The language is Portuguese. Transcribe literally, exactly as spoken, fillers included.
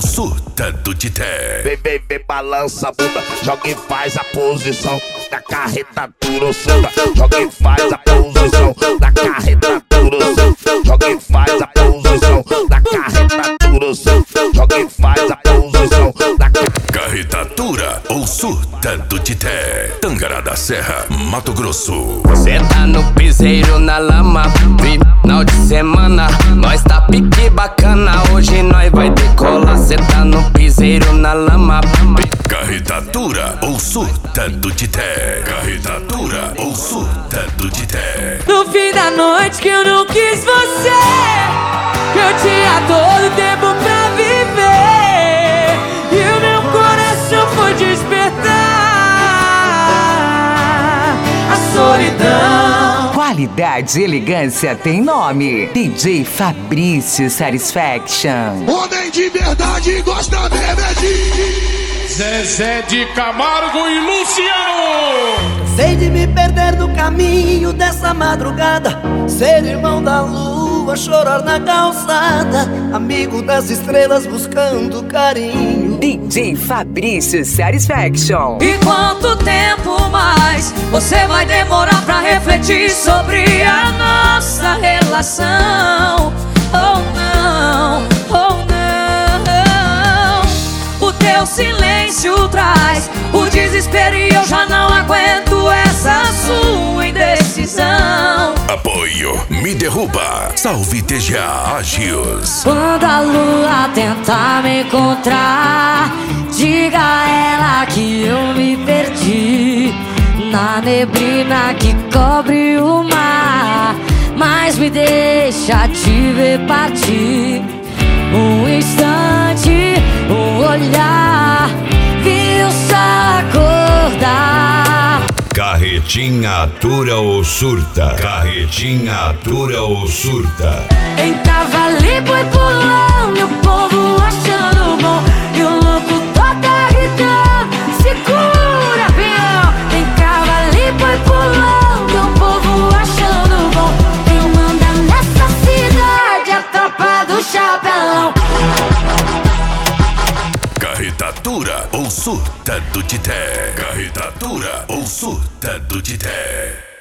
surta do Tité. Vem, vem, vem, balança a bunda, joga e faz a posição da carreta duro samba. Joga e faz a posição da carreta duro samba. Joga e faz a posição da carreta duro samba. Joga e faz a posição da carretatura ou surta do Tité. Tangará da Serra, Mato Grosso. Cê tá no piseiro na lama, final de semana, nós tá pique bacana, hoje nós vai decolar. Cê tá no piseiro na lama. Carretatura ou surta do Tité. Carretatura ou surta do Tité. No fim da noite que eu não quis você, que eu tinha todo o tempo pra viver, e o meu coração foi despertar a solidão. Qualidade e elegância tem nome. D J Fabrício Satisfaction. Homem de verdade gosta mesmo é de Zezé de Camargo e Luciano. Cansei de me perder no caminho dessa madrugada, ser irmão da lua, chorar na calçada, amigo das estrelas buscando carinho. D J Fabrício Satisfaction. E quanto tempo mais você vai demorar pra refletir sobre a nossa relação? Oh não, oh não. O teu silêncio traz o desespero e eu já não aguento essa sua indecisão. Apoio Me Derruba. Salve T G A Agios. Quando a lua tentar me encontrar, diga a ela que eu me perdi na neblina que cobre o mar, mas me deixa te ver partir. Um instante, um olhar, vi o sol acordar. Carretinha atura ou surta? Carretinha atura ou surta? Em cavalico e pulando, o povo achando bom, e o louco toca gritando, segura, avião. Em cavalico e pulando, o povo achando bom, quem manda nessa cidade é a tropa do chapelão. Carretatura ou surta do Tité. Carretatura ou surta do Tité.